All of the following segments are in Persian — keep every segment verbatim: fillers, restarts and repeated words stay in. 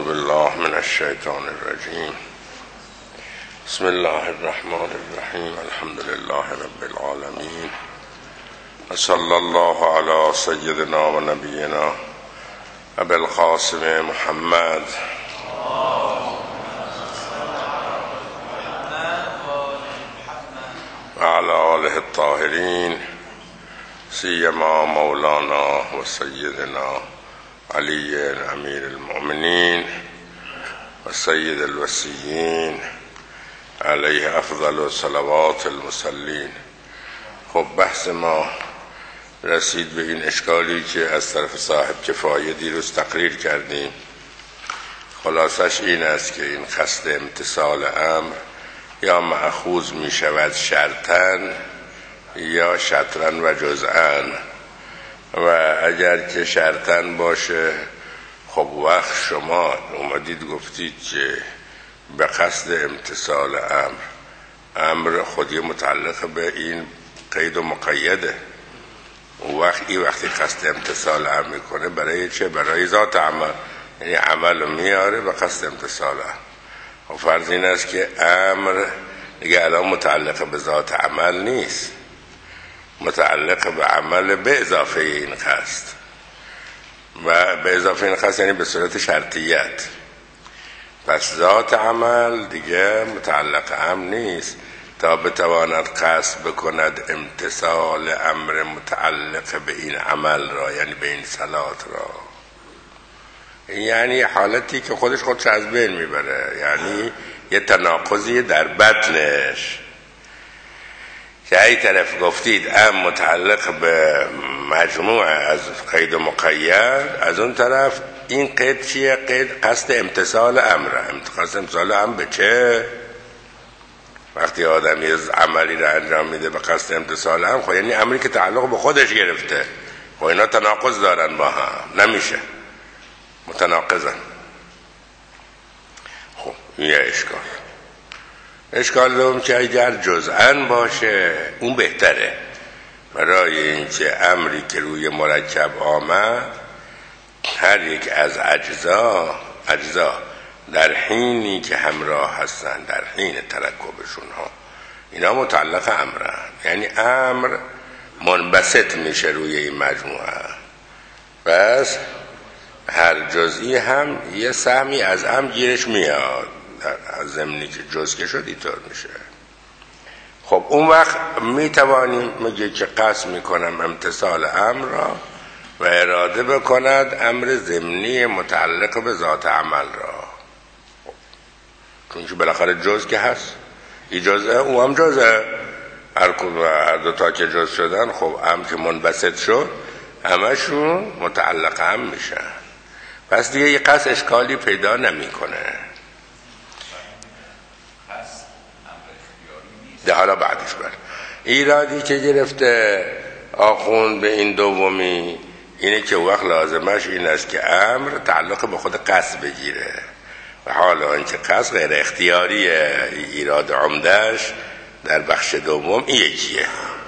بالله من الشیطان الرجیم. بسم الله الرحمن الرحیم. الحمد لله رب العالمین و صلی الله علی سیدنا و نبینا ابی القاسم محمد و علی آله الطاهرین سیما مولانا و سیدنا علی امیر المؤمنین و سید الوصیین علیه افضل و صلوات المصلین. خب بحث ما رسید به این اشکالی که از طرف صاحب کفایه دیروز تقریر کردیم. خلاصش این است که این قصد امتثال امر یا مأخوذ می شود شرطاً یا شطراً و جزءاً، و اگر که شرطاً باشه خب وقت شما اومدید گفتید که به قصد امتثال امر، امر خودی متعلق به این قید و مقیده. اون وقت این وقتی قصد امتثال امر میکنه برای چه؟ برای ذات عمل، یعنی عمل میاره به قصد امتثال امر. و فرض این است که امر دیگه الان متعلق به ذات عمل نیست، متعلق به عمل به اضافه این قصد، و به اضافه این قصد یعنی به صورت شرطیت. پس ذات عمل دیگه متعلق امر نیست تا بتواند قصد بکند امتثال امر متعلق به این عمل را، یعنی به این صلات را. یعنی حالتی که خودش خودش از بین میبره، یعنی یه تناقضی در بطنش. که ای طرف گفتید ام متعلق به مجموعه از قید و مقید، از اون طرف این قید چیه؟ قید قصد امتثال امره. قصد امتثال امر به چه؟ وقتی آدم یه عملی را انجام میده به قصد امتثال امر، خب یعنی امری که تعلق به خودش گرفته. خب اینا تناقض دارن با هم، نمیشه، متناقضن. خب این یه اشکال. اشکال دوم که اگر جزءاً باشه اون بهتره، برای اینکه امری که روی مرکب آمد هر یک از اجزا اجزا در حینی که همراه هستن، در حین ترکبشون ها، اینا متعلق امرن. یعنی امر منبسط میشه روی این مجموعه، بس هر جزئی هم یه سهمی از امر گیرش میاد، از زمینی که جز که شد اینطور میشه. خب اون وقت میتوانیم میگه که قصد میکنم امتثال امر را و اراده بکند امر ضمنی متعلق به ذات عمل را. چون که بالاخره جز که هست، این جزءه او هم جزءه، هر دو تا که جز شدن خب امر که منبسط شد همشون متعلق هم میشن. پس دیگه یه قصد اشکالی پیدا نمیکنه. ده حالا بعدش بر ایرادی که گرفته آخوند به این دومی اینه که وقت لازمش این است که امر تعلق به خود قصد بگیره، و حالا اینکه قصد غیر اختیاریه. ایراد عمدهش در بخش دوم این یکیه.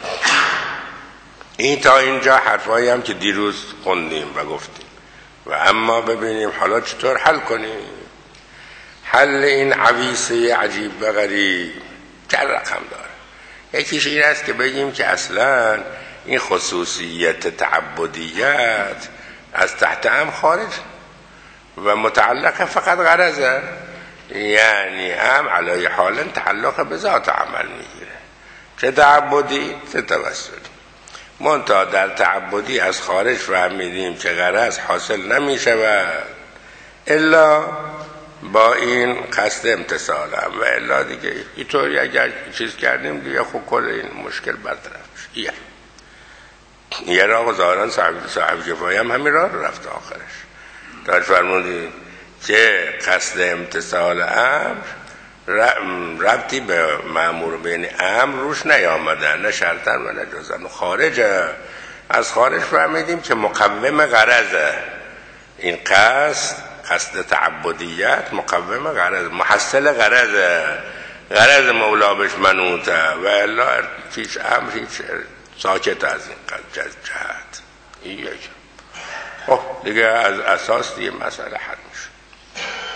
این تا اینجا حرفایی هم که دیروز خوندیم و گفتیم، و اما ببینیم حالا چطور حل کنیم. حل این عویسه عجیب و غریب چند رقم داره. یکیش این است که بگیم که اصلا این خصوصیت تعبدیت از تحت امر خارج و متعلق فقط غرضه، یعنی امر علی حالا تعلق به ذات عمل میگیره، چه تعبدی چه توسلی. منتها در تعبدی از خارج فهمیدیم که غرض حاصل نمیشود الا با این قصد امتثال هم، و الا دیگه اینطوری اگر چیز کردیم دیگه خب کل این مشکل برطرف میشه. یه راه ظاهرا صاحب صاحب کفایه هم همین راه رفت آخرش. داشت فرمودیم که قصد امتثال امر ربطی به مأمور بین امر روش نیامده، نه شرطاً و نه جزءاً، خارجه. از خارج فهمیدیم که مقوم غرضه. این قصد قصد تعبدیت مقوم غرض، محصل غرض، غرض مولا بهش منوطه، و الا هیچ امر هیچ ساکت از این جهت. این یک خب دیگه از اساس دیگه مسئله حل میشه.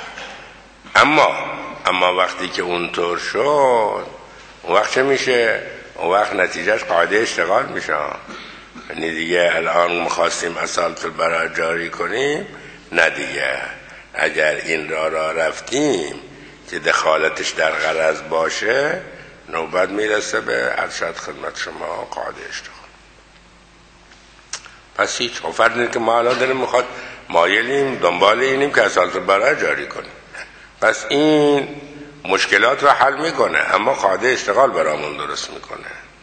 اما اما وقتی که اونطور شد، اون وقت چه میشه؟ اون وقت نتیجهش قاعده اشتغال میشه. یعنی دیگه الان میخواستیم اصالت البراءه جاری کنیم، نه دیگه اگر این را را رفتیم که دخالتش در غرض باشه، نوبت میرسه به ارشاد خدمت شما قاعده اشتغال. پس هیچ فرض اینه که ما الان داریم میخواد مایلیم دنبال اینیم که اصالت البراءه جاری کنیم، پس این مشکلات رو حل میکنه اما قاعده اشتغال برامون درست میکنه.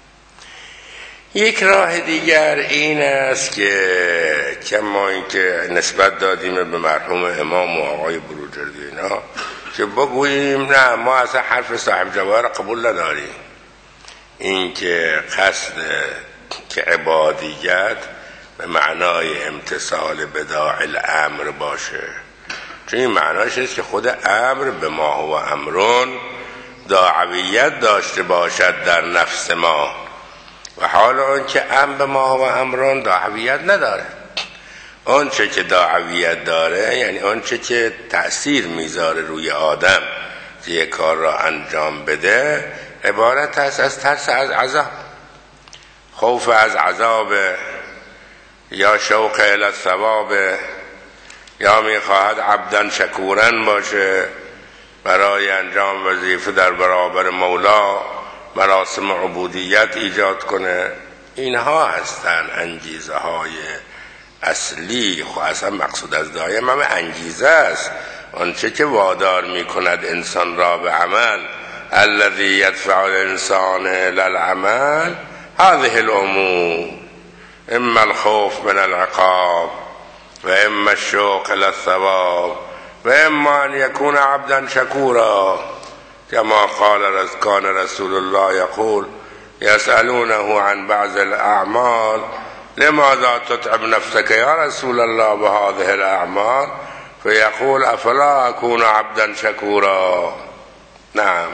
یک راه دیگر این است که کما این که نسبت دادیم به مرحوم امام و آقای بروجردی اینا، که بگوییم نه ما اصلا حرف صاحب جواهر قبول نداریم، این که قصد که عبادیت به معنای امتثال بداع الامر باشه، چون این معناش است که خود امر به ما هو امرون داعویت داشته باشد در نفس ما، و حال اون که امر به ما هو امرون داعویت نداره. اون چه که داعویت داره یعنی اون چه که تأثیر میذاره روی آدم که یک کار را انجام بده، عبارت است از ترس از عذاب، خوف از عذاب، یا شوق الی الثواب، یا میخواهد عبدا شکورا باشه برای انجام وظیفه در برابر مولا، مراسم عبودیت ایجاد کنه. اینها هستن انگیزه های اصلی. خب اصلا مقصود از داعیه هم انگیزه است، آنچه که وادار میکند انسان را به عمل. الذی یدفع الانسان الی العمل هذه الامور، اما الخوف من العقاب و اما الشوق الى الثواب و اما ان یکون عبدا شکورا، كما قال كان رسول الله يقول يسألونه عن بعض الأعمال لماذا تتعب نفسك يا رسول الله بهذه الأعمال، فيقول أفلا أكون عبدا شكورا. نعم.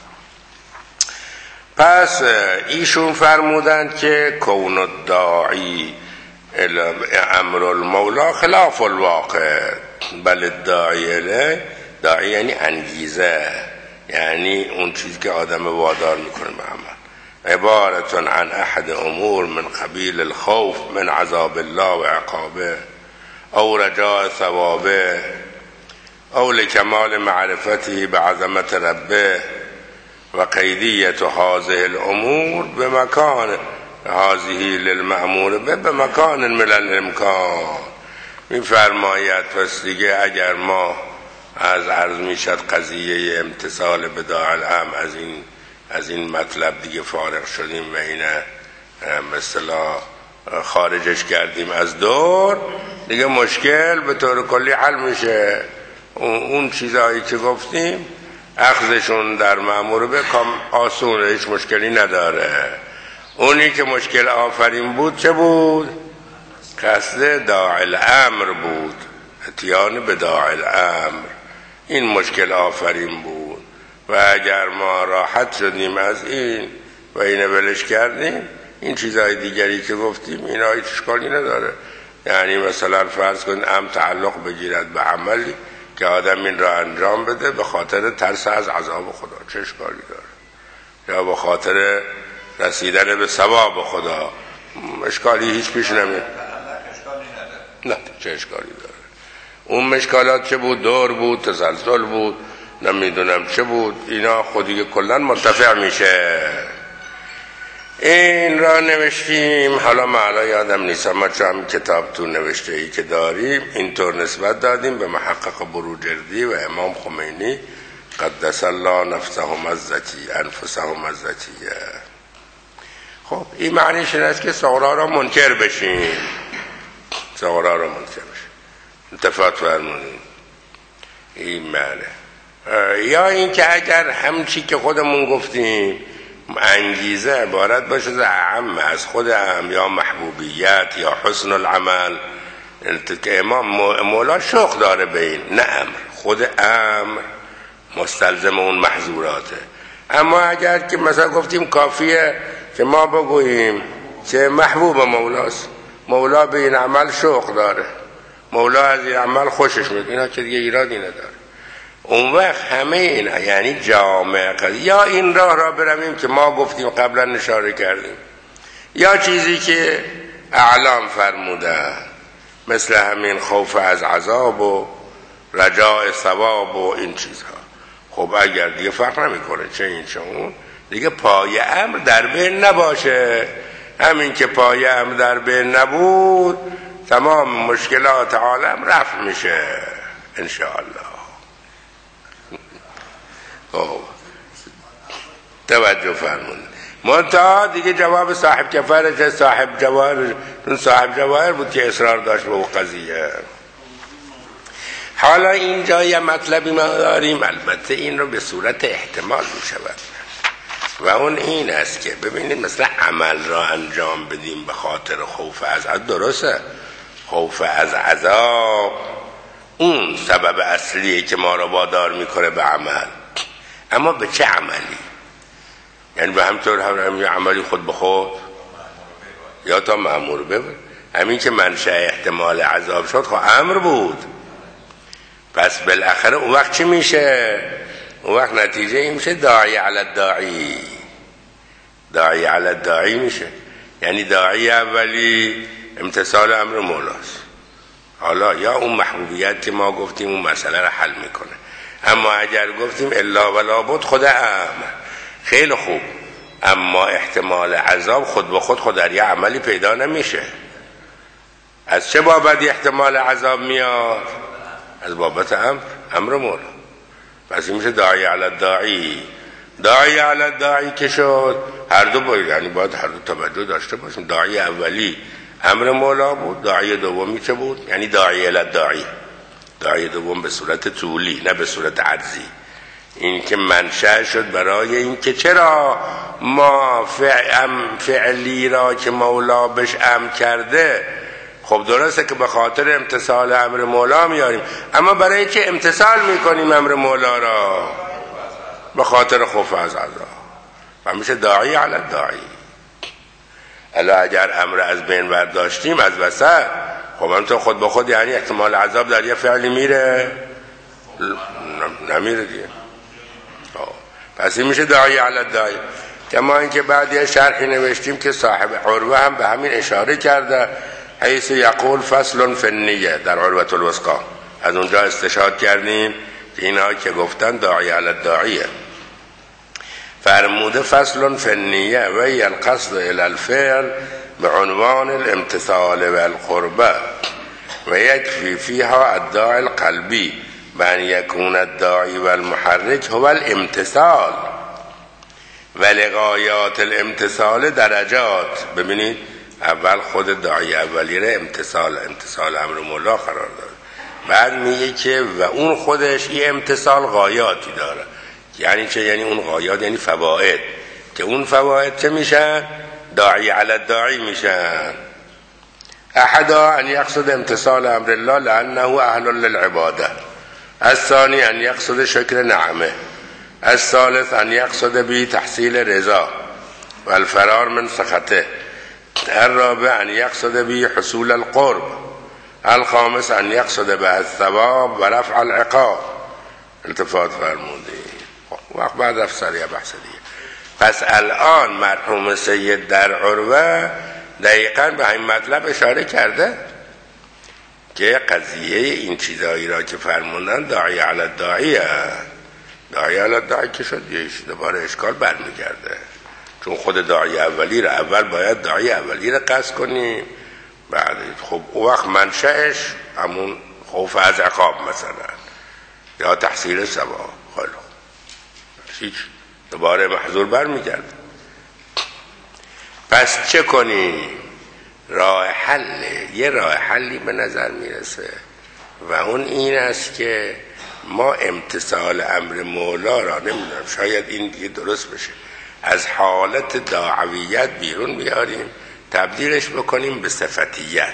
پس ایشون فرمودند که کون الداعی امر المولا خلاف الواقع، بل الداعی الیه، داعی یعنی انگیزه، یعنی اون چیزی که آدم وادار میکنه به عمل، عبارتون عن احد امور من قبیل الخوف من عذاب الله و عقابه، او رجاء ثوابه، او لکمال معرفته بعظمت ربه، و قیدیت هذه الامور به مکان هذه للمأمور به به مکان من الامکان. میفرماید پس دیگه اگر ما از عرض میشد قضیه امتثال بداع الامر از این از این مطلب دیگه فارغ شدیم و اینه مثلا خارجش کردیم از دور، دیگه مشکل به طور کلی حل میشه. اون چیزهایی که گفتیم اخذشون در مأمور به کام آسونه، هیچ مشکلی نداره. اونی که مشکل آفرین بود چه بود؟ قصد داع الامر بود، اتیان به داع الامر، این مشکل آفرین بود. و اگر ما راحت شدیم از این و اینه ولش کردیم، این چیزهای دیگری که گفتیم اینا هیچ اشکالی نداره. یعنی مثلا فرض کن ام تعلق بگیرد به عملی که آدم این را انجام بده به خاطر ترس از عذاب خدا، چه اشکالی داره؟ یا به خاطر رسیدن به ثواب خدا، اشکالی هیچ پیش نمیاد. نه چه اشکالی داره؟ اون مشکلات چه بود؟ دور بود، تسلسل بود، نمیدونم چه بود، اینا خودی کلن مرتفع میشه. این را نوشتیم، حالا معلا یادم نیست، اما چون کتاب تو نوشته ای که داریم اینطور نسبت دادیم به محقق بروجردی و امام خمینی قدس الله نفسهم الزکی انفسهم الزکیه. خب این معنیش این است که صغرا را منکر بشیم، صغرا را منکر بشیم، انتفاط فرمونیم، این معنی. یا این که اگر همچی که خودمون گفتیم انگیزه عبارت باشه از اعم، از خود اعم، یا محبوبیت یا حسن العمل، که امام مولا شوق داره به این، نه امر، خود امر مستلزم اون محظوراته. اما اگر که مثلا گفتیم کافیه که ما بگوییم که محبوب مولاست، مولا به این عمل شوق داره، مولا از این عمل خوشش میاد، اینا که دیگه ایرادی نداره. اون وقت همه اینا یعنی جامعه، یا این راه را برویم که ما گفتیم قبلا اشاره کردیم، یا چیزی که اعلام فرمودن مثل همین خوف از عذاب و رجاء ثواب و این چیزها. خب اگر دیگه فرق نمیکنه چه این چه اون، دیگه پایه امر در بین نباشه. همین که پایه امر در بین نبود تمام مشکلات عالم رفع میشه انشاءالله. خب توجه فرمون. منتها دیگه جواب صاحب کفر چه صاحب جواهر، صاحب جواهر بود که اصرار داشت به اون قضیه. حالا اینجا یه مطلبی ما داریم، البته این رو به صورت احتمال می شود و اون این است که ببینید مثلا عمل را انجام بدیم به خاطر خوف از عذاب، درسته خوف از عذاب اون سبب اصلیه که ما را وادار میکنه به عمل، اما به چه عملی؟ یعنی به همطور هم عملی خود به خود یا تا مأمور ببین. همین که منشأ احتمال عذاب شد خب امر بود، پس بالاخره اون وقت چی میشه؟ اون وقت نتیجه این میشه داعی علی الداعی، داعی علی الداعی میشه. یعنی داعی اولی امتثال امر مولاست. حالا یا اون محبوبیت که ما گفتیم اون مسئله رو حل میکنه، اما اگر گفتیم الا ولا بد خود امر خیلی خوب، اما احتمال عذاب خود به خود خود در یه عملی پیدا نمیشه. از چه بابت احتمال عذاب میاد؟ از بابت امر امر مولا. پس این میشه داعی علی الداعی. داعی علی الداعی که شد هر دو باید، یعنی باید هر دو توجه داشته باشیم. داعی اولی امر مولا بود، داعی دومی چه بود؟ یعنی داعی علی الداعی. داعی دوم به صورت طولی نه به صورت عرضی. این که منشأ شد برای این که چرا ما فعلی را که مولا بهش امر کرده، خب درسته که به خاطر امتثال امر مولا میاریم، اما برای که امتثال میکنیم امر مولا را به خاطر خوف از عذاب و میشه داعی علی الداعی. الا اگر امر از بین برداشتیم از وسط، خب هم تو خود به خود یعنی احتمال عذاب در یه فعلی میره نمیره دیگه. پس این میشه داعی علی الداعی. کما اینکه بعد یه شرحی نوشتیم که صاحب عروه هم به همین اشاره کرده، حیث یقول فصل فی النیه در عروة الوثقی. از اونجا استشهاد کردیم که اینها که گفتن داعی علی الداعیه، فرموده فصل فی النیه و هی القصد الی الفعل بعنوان الامتثال و القربه و یکفی فیها الداعی القلبی بان یکون الداعی و المحرک هو الامتثال و لغایات الامتثال درجات. ببینید اول خود داعی اولی را امتثال امتثال امر مولا قرار داد، بعد میگه که و اون خودش یه امتثال غایاتی داره. یعنی چه؟ یعنی اون غایات یعنی فواید، که اون فواید چه میشن؟ داعی علی الداعی میشن. احدا ان یقصد امتثال امر الله لانه اهل للعباده، الثانی ان یقصد شکر نعمه، الثالث ان یقصد به تحصیل رضا و الفرار من سخطه، الرابع ان یقصد به حصول القرب، الخامس ان یقصد به الثواب و رفع العقاب. التفات فرموده وقت بعد افسر یا بحث دیگه. پس الان مرحوم سید در عروه دقیقا به این مطلب اشاره کرده که قضیه این چیزایی را که فرموندن داعی علی الداعیه. داعی علی الداعی که شد یه دوباره اشکال برمیگرده، چون خود داعی اولی را اول باید داعی اولی را قصد کنیم، بعد خب او وقت منشأش همون خوف از عقاب مثلا یا تحصیل ثواب، خیلی هیچ دوباره محظور برمیگرده. پس چه کنیم؟ راه حل، یه راه حلی به نظر میرسه و اون این است که ما امتثال امر مولا را، نمیدونم شاید این دیگه درست بشه، از حالت داعویت بیرون بیاریم، تبدیلش بکنیم به صفتیت.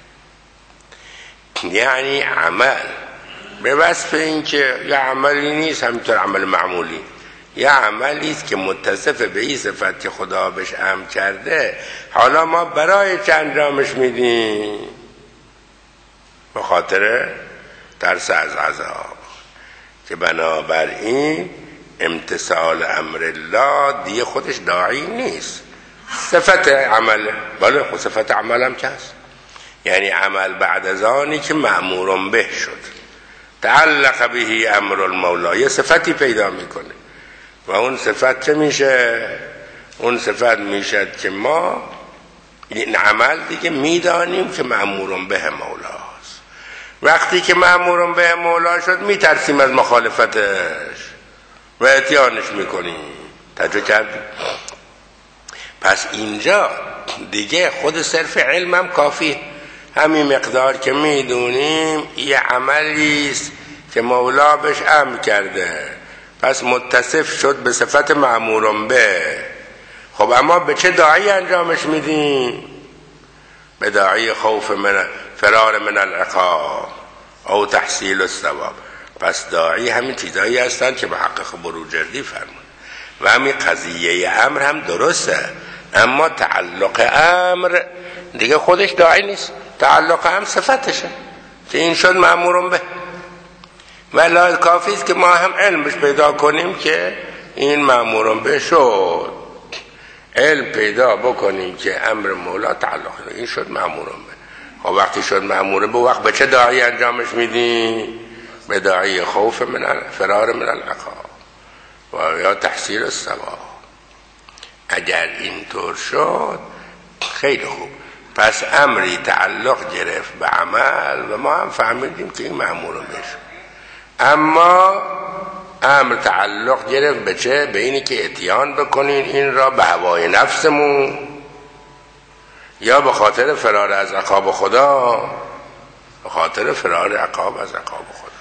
یعنی عمل به وصف این که یه عملی نیست همینطور عمل معمولی، یه عملی است که متصف به این صفت که خدا بهش امر کرده، حالا ما برای چه انجامش میدیم؟ به خاطر ترس از عذاب. که بنابراین امتثال امر الله دیگه خودش داعی نیست، صفت عمله. بله خود صفت عمل هم که هست، یعنی عمل بعد از آنی که مأمور به شد، تعلق به امر المولا، یه صفتی پیدا میکنه و اون صفت چه میشه؟ اون صفت میشه که ما این عمل دیگه میدانیم که مأمور به مولاست. وقتی که مأمور به مولا شد میترسیم از مخالفتش و اتیانش میکنیم. توجه کردیم؟ پس اینجا دیگه خود صرف علم هم کافی، همین مقدار که میدونیم یه عملیست که مولا بهش امر کرده، پس متصف شد به صفت مأمور به. خب اما به چه داعی انجامش میدیم؟ به داعی خوف من فرار من العقاب او تحصیل الثواب. پس داعی همین چیزایی هستن که محقق بروجردی فرمود و همین قضیه امر هم درسته، اما تعلق امر دیگه خودش داعی نیست، تعلق امر صفتشه که این شد مأمور به. ولی کافی است که ما هم علمش پیدا کنیم که این مأمور به شد، علم پیدا بکنیم که امر مولا تعلق این شد مأمور به. خب وقتی شد مأمور به، وقت به چه داعی انجامش میدیم؟ به داعی خوف من فرار من العقاب و یا تحصیل الثواب. اگر اینطور شد خیلی خوب، پس امری تعلق گرفت به عمل و ما هم فهمیدیم که این مأمور بشه. اما امر تعلق گرفت به چه؟ به اینی که اتیان بکنین این را به هوای نفسمون یا به خاطر فرار از عقاب خدا؟ به خاطر فرار عقاب از عقاب خدا.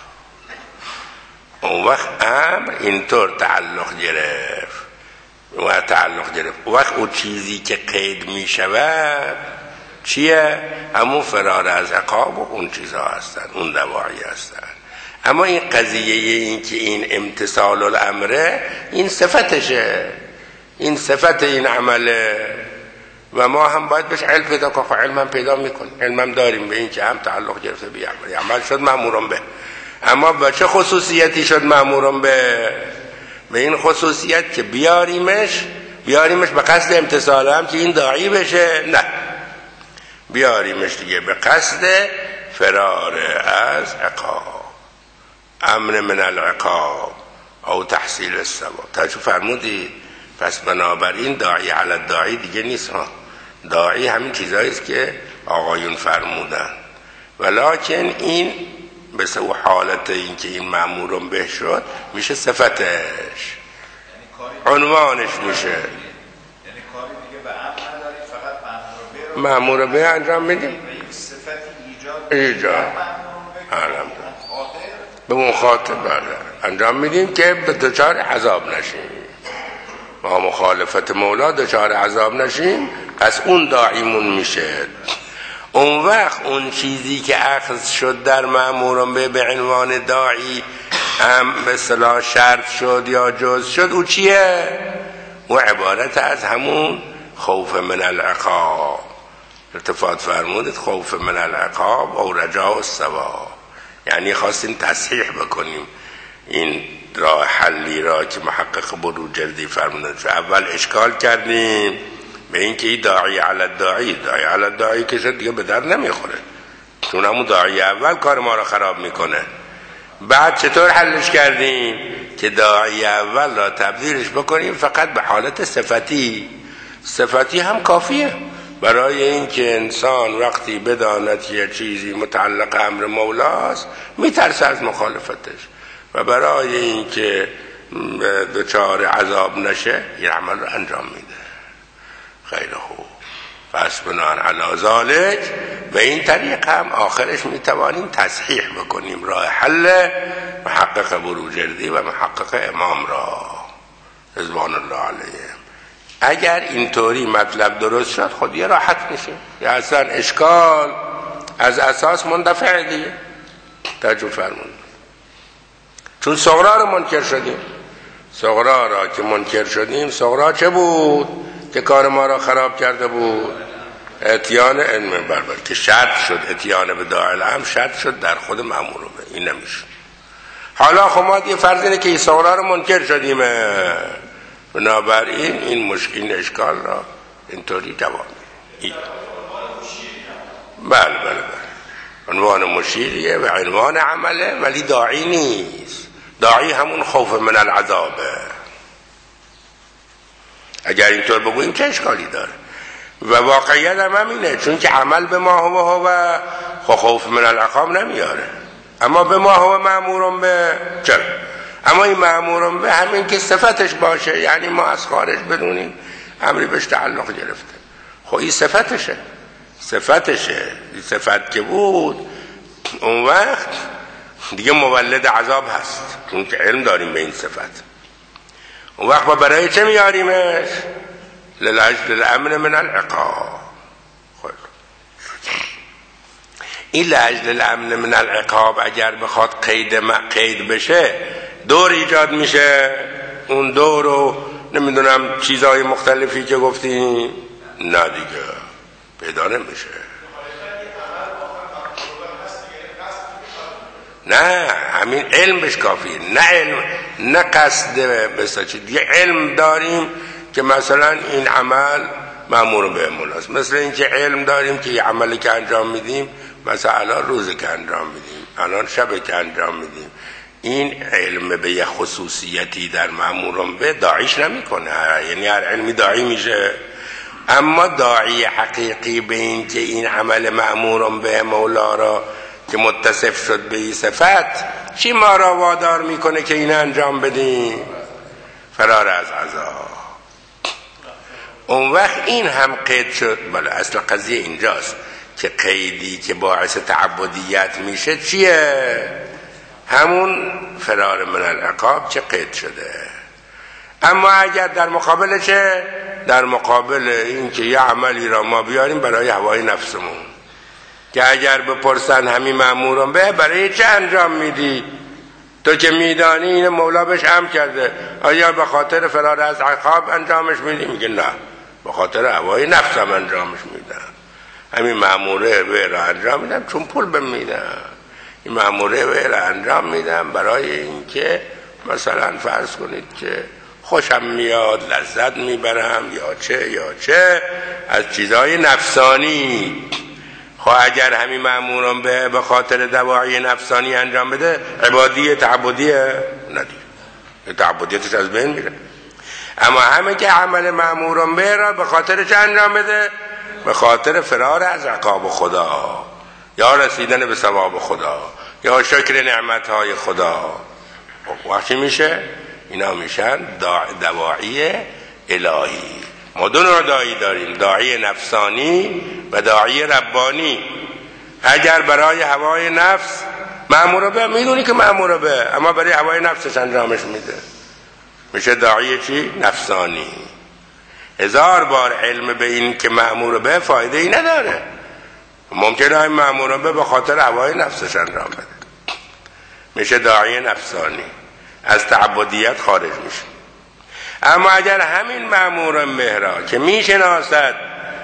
اون وقت امر اینطور تعلق گرفت و تعلق گرفت اون وقت اون چیزی که قید می شود چیه؟ همون فرار از عقاب و اون چیزها هستن، اون دواعی هستن. اما این قضیه این که این امتثال الامره این صفتشه، این صفت این عمله و ما هم باید بهش علم پیدا کنیم. علم هم پیدا میکنیم، علم هم داریم به این که هم تعلق گرفته به عمل، عمل شد مأمور به. اما با چه خصوصیتی شد مأمور به؟ به این خصوصیت که بیاریمش بیاریمش به قصد امتثال هم که این داعی بشه، نه بیاریمش دیگه به قصد فرار از عقاب، امن من العقاب او تحصیل الثواب. توجه فرمودید؟ پس بنابراین داعی علی الداعی دیگه نیست ها، داعی همین چیزایی است که آقایون فرمودن، ولکن این مثل او حالت این که این مأمور به شد میشه صفتش، عنوانش میشه. یعنی کاری دیگه به عمل نداری، فقط مأمور به مأمور به انجام میدیم، به صفتی ایجاد ایجاد به مخاطب انجام میدیم که به دچار عذاب نشیم، ما مخالفت مولا دچار عذاب نشیم، پس اون داعیمون میشه. اون وقت اون چیزی که اخذ شد در مأمور به به عنوان داعی هم به اصطلاح شرط شد یا جز شد، او چیه؟ او عبارت از همون خوف من العقاب. ارتفاعات فرمودید خوف من العقاب او رجاء الثواب، یعنی خواستیم تصحیح بکنیم این راه حلی را که محقق بروجردی فرمودند. اول اشکال کردیم به این که این داعی علی الداعی، داعی علی الداعی که شد دیگه به در نمیخوره، چون همون داعی اول کار ما را خراب میکنه. بعد چطور حلش کردیم که داعی اول را تبدیلش بکنیم فقط به حالت صفتی. صفتی هم کافیه برای اینکه انسان وقتی بداند که یه چیزی متعلق امر مولاست میترسه از مخالفتش و برای اینکه دچار عذاب نشه این عمل رو انجام میده. خیلی خوب، پس بنان علی ذالک به این طریق هم آخرش میتوانیم تصحیح بکنیم راه حل محقق بروجردی و محقق امام را رضوان الله علیهم. اگر اینطوری مطلب درست شد خود یه راحت میشه، یا اصلا اشکال از اساس مندفع دیگه. توجه فرمون، چون صغرا رو منکر شدیم، صغرا را که منکر شدیم، صغرا چه بود که کار ما را خراب کرده بود؟ اتیان علم بربر که شرط شد، اتیان به داعی هم شرط شد در خود مأمور به، این نمیشه. حالا خب ما یه فرض اینه که عیسی رو منکر شدیم، بنابراین این مشکل اشکال را اینطوری دوام میدیم. بله بله بله عنوان مشیریه و عنوان عمله، ولی داعی نیست. داعی همون خوف من العذابه. اگر اینطور بگوییم چه اشکالی داره؟ و واقعیت هم همینه، چون که عمل به ما هو هو خوف من العقاب نمیاره، اما به ما هو مأمورم به چرا؟ اما این مأمورم به همین که صفتش باشه، یعنی ما از خارج بدونیم امری بهش تعلق گرفته. خب این صفتشه صفتشه این صفت که بود اون وقت دیگه مولد عذاب هست، چون که علم داریم به این صفت. اون وقت ما برای چه میاریمش؟ للأجل الامن من العقاب. خب این لأجل الامن من العقاب اگر بخواد قید قید بشه دور ایجاد میشه. اون دور رو نمیدونم چیزهای مختلفی که گفتیم نه دیگه پیدا نمیشه. نه همین علم بهش کافیه، نه علم نه قصد مثلا چی دیگه. علم داریم که مثلا این عمل مأمور به مولاست، مثل اینکه علم داریم که یه عملی که انجام میدیم مثلا الان روزی که انجام میدیم، الان شب که انجام میدیم، این علم به یه خصوصیتی در مأمورم به داعیش نمیکنه، یعنی هر علمی داعی میشه. اما داعی حقیقی به این که این عمل مأمورم به مولا را که متصف شد به این صفت چی ما را وادار میکنه که این انجام بدیم؟ فرار از عذاب. اون وقت این هم قید شد. بله اصل قضیه اینجاست که قیدی که باعث تعبدیت میشه چیه؟ همون فرار من العقاب چه قید شده. اما اگر در مقابل چه؟ در مقابل این که یه عملی را ما بیاریم برای هوای نفسمون که اگر بپرسن همین مأمورم به برای چه انجام میدی؟ تو که میدانی این مولا بهش امر کرده، آیا به خاطر فرار از عقاب انجامش میدی؟ میگه نه، به خاطر هوای نفسم انجامش میدم. همین مأموره به را انجام میدم چون پول بهم میدم. این مأموره به را انجام میدم برای اینکه مثلا فرض کنید که خوشم میاد، لذت میبرم، یا چه یا چه از چیزهای نفسانی. خب اگر همین مأمورم به به خاطر دواعی نفسانی انجام بده، عبادیه تعبدیه؟ ندید، تعبدیتش از بین میره. اما همه که عمل مأمورم به را به خاطر چه انجام بده؟ به خاطر فرار از عقاب خدا، یا رسیدن به ثواب خدا، یا شکر نعمتهای خدا. وقتی میشه اینا میشن دواعی الهی. ما دو نوع داعی داریم، داعی نفسانی و داعی ربانی. اگر برای هوای نفس مأمور به، میدونی که مأمور به، اما برای هوای نفسش انجامش میده، میشه داعی چی؟ نفسانی. هزار بار علم به این که مأمور به فایده ای نداره. ممکنه این مأمور به به خاطر هوای نفسش انجام بده، میشه داعی نفسانی، از تعبدیت خارج میشه. اما اگر همین مأمورم به را که میشناسد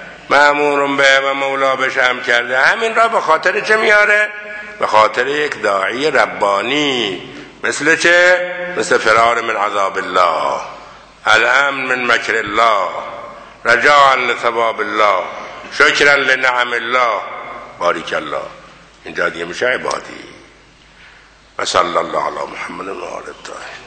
مأمورم به و مولا بهش امر کرده، همین را به خاطر چه میاره؟ به خاطر یک داعی ربانی. مثل چه؟ مثل فرار من عذاب الله، الامن من مکر الله، رجاء لثواب الله، شکرا لنعم الله، بارک الله. اینجا دیگه میشه عبادی. و صلی الله علی محمد و آله الطاهرین.